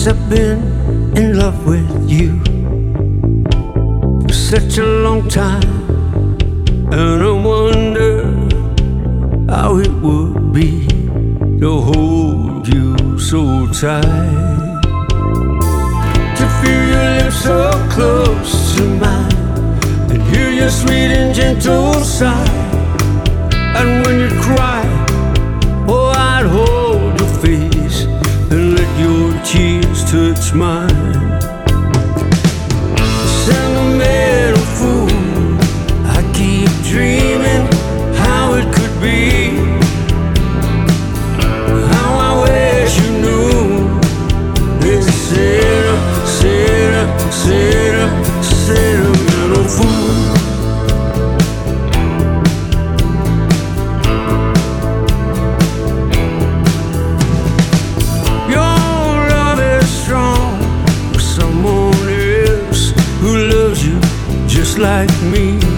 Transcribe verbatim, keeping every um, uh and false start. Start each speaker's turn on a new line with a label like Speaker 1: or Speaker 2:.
Speaker 1: Guess I've been in love with you for such a long time, and I wonder how it would be to hold you so tight, to feel your lips so close to mine, and hear your sweet and gentle sigh. And when you cry, oh, I'd hold your face and let your tears touch mine. Sentimental fool, I keep dreaming how it could be, how I wish you knew this Sarah, Sarah, Sarah, sentimental fool. Like me,